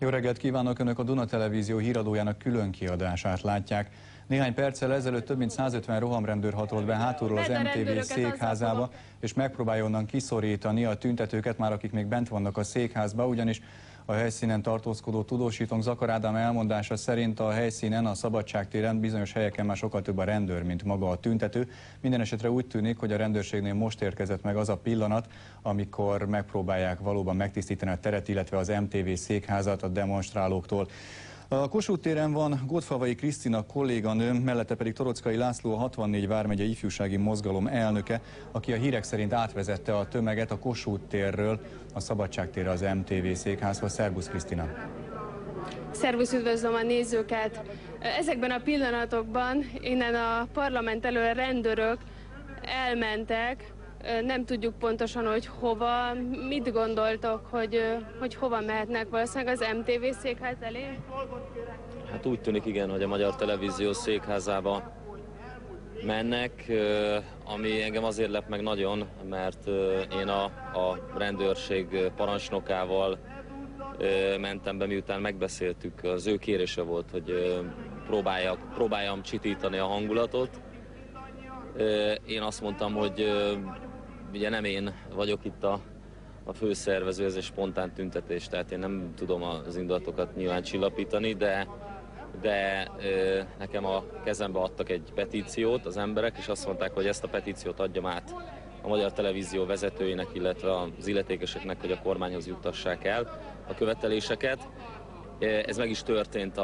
Jó reggelt kívánok! Önök a Duna Televízió híradójának külön kiadását látják. Néhány perccel ezelőtt több mint 150 rohamrendőr hatolt be hátulról az MTV székházába, és megpróbálja onnan kiszorítani a tüntetőket, már akik még bent vannak a székházba, ugyanis a helyszínen tartózkodó tudósítónk Zakar Ádám elmondása szerint a helyszínen, a Szabadságtéren bizonyos helyeken már sokkal több a rendőr, mint maga a tüntető. Minden esetre úgy tűnik, hogy a rendőrségnél most érkezett meg az a pillanat, amikor megpróbálják valóban megtisztítani a teret, illetve az MTV székházat a demonstrálóktól. A Kossuth téren van Gottfalvai Krisztina kolléganő, mellette pedig Torockai László, a 64 vármegye ifjúsági mozgalom elnöke, aki a hírek szerint átvezette a tömeget a Kossuth térről a Szabadságtérre az MTV székházhoz. Szerbusz Krisztina! Szervusz, üdvözlöm a nézőket! Ezekben a pillanatokban innen a parlament elől rendőrök elmentek, nem tudjuk pontosan, hogy hova. Mit gondoltok, hogy hova mehetnek, valószínűleg az MTV székház elé? Hát úgy tűnik, igen, hogy a Magyar Televízió székházába mennek, ami engem azért lep meg nagyon, mert én a rendőrség parancsnokával mentem be, miután megbeszéltük, az ő kérése volt, hogy próbáljam csitítani a hangulatot. Én azt mondtam, hogy ugye nem én vagyok itt a főszervező, ez egy spontán tüntetés, tehát én nem tudom az indulatokat nyilván csillapítani, de nekem a kezembe adtak egy petíciót az emberek, és azt mondták, hogy ezt a petíciót adjam át a Magyar Televízió vezetőinek, illetve az illetékeseknek, hogy a kormányhoz juttassák el a követeléseket. Ez meg is történt,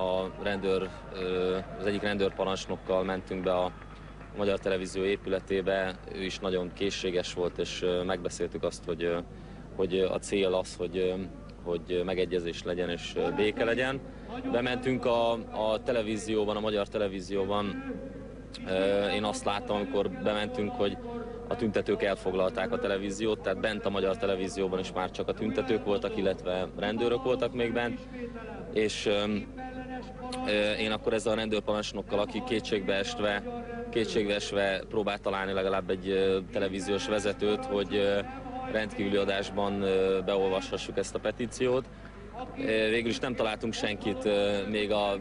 az egyik rendőrparancsnokkal mentünk be a Magyar Televízió épületébe, ő is nagyon készséges volt, és megbeszéltük azt, hogy a cél az, hogy megegyezés legyen és béke legyen. Bementünk a televízióban, a Magyar Televízióban, én azt láttam, amikor bementünk, hogy a tüntetők elfoglalták a televíziót, tehát bent a Magyar Televízióban is már csak a tüntetők voltak, illetve rendőrök voltak még bent, és én akkor ezzel a rendőrparancsnokkal, aki kétségbeesve próbált találni legalább egy televíziós vezetőt, hogy rendkívüli adásban beolvashassuk ezt a petíciót. Végül is nem találtunk senkit, még a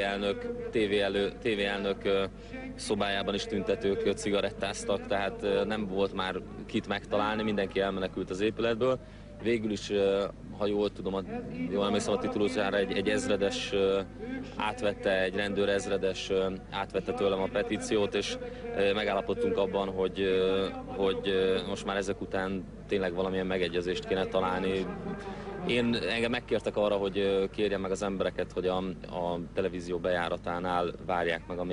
TV elnök szobájában is tüntetők cigarettáztak, tehát nem volt már kit megtalálni, mindenki elmenekült az épületből. Végül is, ha jól tudom, jól emlékszem a titulusára, egy ezredes átvette, egy rendőr ezredes átvette tőlem a petíciót, és megállapodtunk abban, hogy most már ezek után tényleg valamilyen megegyezést kéne találni. Engem megkértek arra, hogy kérjem meg az embereket, hogy a televízió bejáratánál várják meg,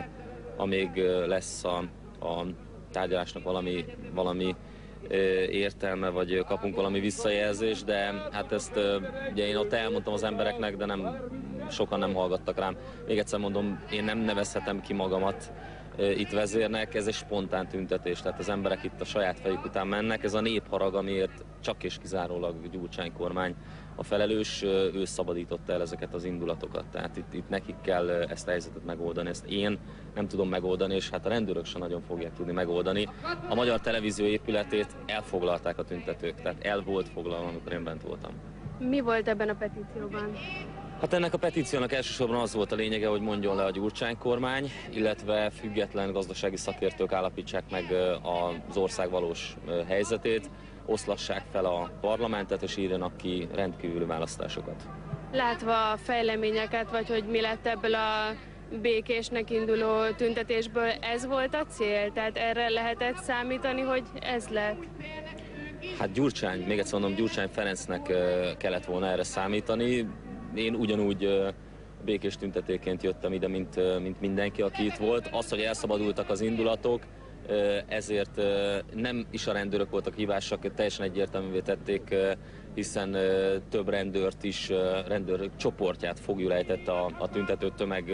amíg lesz a tárgyalásnak valami értelme, vagy kapunk valami visszajelzést, de hát ezt ugye én ott elmondtam az embereknek, de sokan nem hallgattak rám. Még egyszer mondom, én nem nevezhetem ki magamat itt vezérnek, ez egy spontán tüntetés, tehát az emberek itt a saját fejük után mennek, ez a népharag, amiért csak és kizárólag Gyurcsány kormány a felelős, ő szabadította el ezeket az indulatokat, tehát itt nekik kell ezt a helyzetet megoldani, ezt én nem tudom megoldani, és hát a rendőrök sem nagyon fogják tudni megoldani. A Magyar Televízió épületét elfoglalták a tüntetők, tehát el volt foglalva, amikor én bent voltam. Mi volt ebben a petícióban? Hát ennek a petíciónak elsősorban az volt a lényege, hogy mondjon le a Gyurcsány kormány, illetve független gazdasági szakértők állapítsák meg az ország valós helyzetét, oszlassák fel a parlamentet és írjanak ki rendkívüli választásokat. Látva a fejleményeket, vagy hogy mi lett ebből a békésnek induló tüntetésből, ez volt a cél? Tehát erre lehetett számítani, hogy ez lett? Hát Gyurcsány, még egyszer mondom, Gyurcsány Ferencnek kellett volna erre számítani. Én ugyanúgy békés tüntetéként jöttem ide, mint mindenki, aki itt volt. Az, hogy elszabadultak az indulatok, ezért nem is a rendőrök voltak hibásak, teljesen egyértelművé tették, hiszen több rendőrt is, rendőrök csoportját fogjulejtett a tüntető tömeg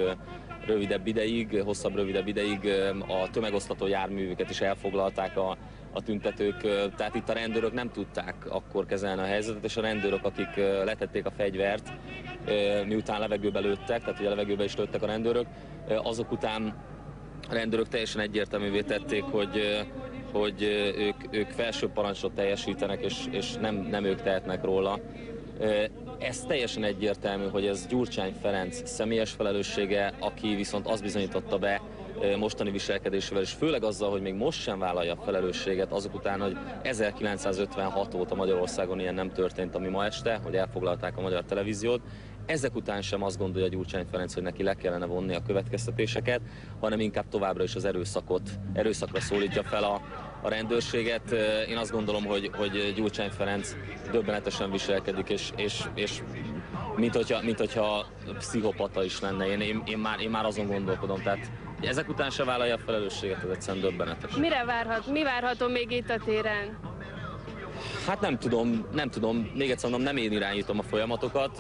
rövidebb ideig, a tömegosztató járműveket is elfoglalták a tüntetők, tehát itt a rendőrök nem tudták akkor kezelni a helyzetet, és a rendőrök, akik letették a fegyvert, miután levegőbe lőttek, tehát ugye a levegőbe is lőttek a rendőrök, azok után a rendőrök teljesen egyértelművé tették, hogy ők felső parancsot teljesítenek, és nem ők tehetnek róla. Ez teljesen egyértelmű, hogy ez Gyurcsány Ferenc személyes felelőssége, aki viszont azt bizonyította be mostani viselkedésével, és főleg azzal, hogy még most sem vállalja a felelősséget, azok után, hogy 1956 óta Magyarországon ilyen nem történt, ami ma este, hogy elfoglalták a magyar televíziót. Ezek után sem azt gondolja Gyurcsány Ferenc, hogy neki le kellene vonni a következtetéseket, hanem inkább továbbra is az erőszakra szólítja fel a rendőrséget. Én azt gondolom, hogy Gyurcsány Ferenc döbbenetesen viselkedik, és mint hogyha pszichopata is lenne. Én már azon gondolkodom, tehát ezek után se vállalja a felelősséget, ez egyszerűen döbbenetes. Mi várható még itt a téren? Hát nem tudom, még egyszer mondom, nem én irányítom a folyamatokat.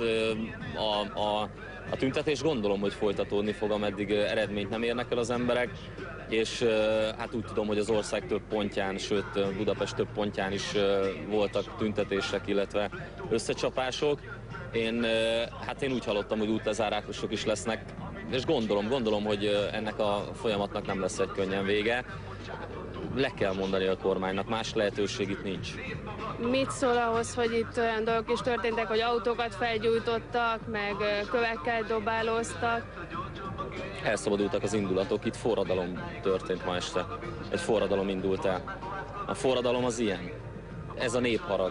A tüntetés gondolom, hogy folytatódni fog, ameddig eredményt nem érnek el az emberek, és hát úgy tudom, hogy az ország több pontján, sőt Budapest több pontján is voltak tüntetések, illetve összecsapások. Én úgy hallottam, hogy útlezárások is lesznek, és gondolom, hogy ennek a folyamatnak nem lesz egy könnyen vége. Le kell mondani a kormánynak, más lehetőség itt nincs. Mit szól ahhoz, hogy itt olyan dolgok is történtek, hogy autókat felgyújtottak, meg kövekkel dobálóztak? Elszabadultak az indulatok, itt forradalom történt ma este. Egy forradalom indult el. A forradalom az ilyen. Ez a népharag.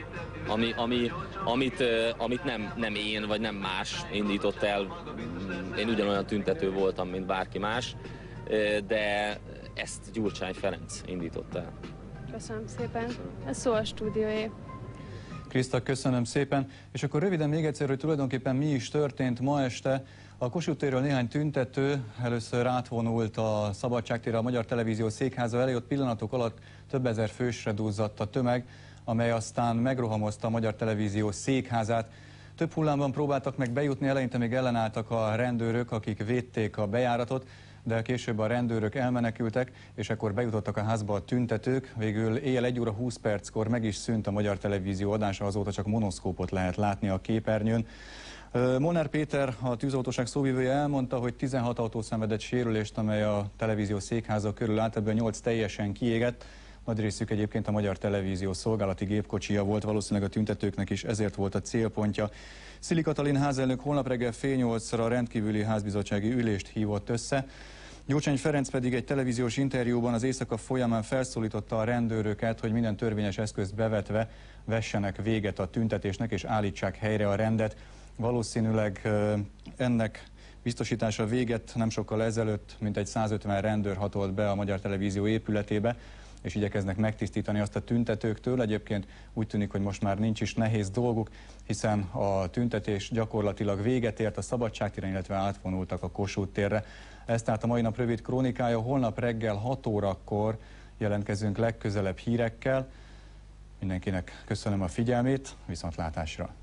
Amit nem én, vagy nem más indított el. Én ugyanolyan tüntető voltam, mint bárki más, de ezt Gyurcsány Ferenc indította el. Köszönöm szépen. Ez szó a stúdióé. Kriszta, köszönöm szépen. És akkor röviden még egyszer, hogy tulajdonképpen mi is történt ma este. A Kossuth térről néhány tüntető először átvonult a Szabadságtérre, a Magyar Televízió székháza elé, ott pillanatok alatt több ezer fősre duzzadt a tömeg, amely aztán megrohamozta a Magyar Televízió székházát. Több hullámban próbáltak meg bejutni, eleinte még ellenálltak a rendőrök, akik védték a bejáratot, de később a rendőrök elmenekültek, és akkor bejutottak a házba a tüntetők. Végül éjjel 1 óra 20 perckor meg is szűnt a Magyar Televízió adása, azóta csak monoszkópot lehet látni a képernyőn. Molnár Péter, a tűzoltóság szóvivője elmondta, hogy 16 autó szenvedett sérülést, amely a televízió székháza körül állt, ebből 8 teljesen kiégett. Nagy részük egyébként a Magyar Televízió szolgálati gépkocsija volt, valószínűleg a tüntetőknek is ezért volt a célpontja. Szili Katalin házelnök holnap reggel fél 8-ra rendkívüli házbizottsági ülést hívott össze. Gyurcsány Ferenc pedig egy televíziós interjúban az éjszaka folyamán felszólította a rendőröket, hogy minden törvényes eszközt bevetve vessenek véget a tüntetésnek és állítsák helyre a rendet. Valószínűleg ennek biztosítása véget nem sokkal ezelőtt mintegy 150 rendőr hatolt be a Magyar Televízió épületébe, és igyekeznek megtisztítani azt a tüntetőktől. Egyébként úgy tűnik, hogy most már nincs is nehéz dolguk, hiszen a tüntetés gyakorlatilag véget ért a Szabadságtéren, illetve átvonultak a Kossuth térre. Ez tehát a mai nap rövid krónikája. Holnap reggel 6 órakor jelentkezünk legközelebb hírekkel. Mindenkinek köszönöm a figyelmét, viszontlátásra!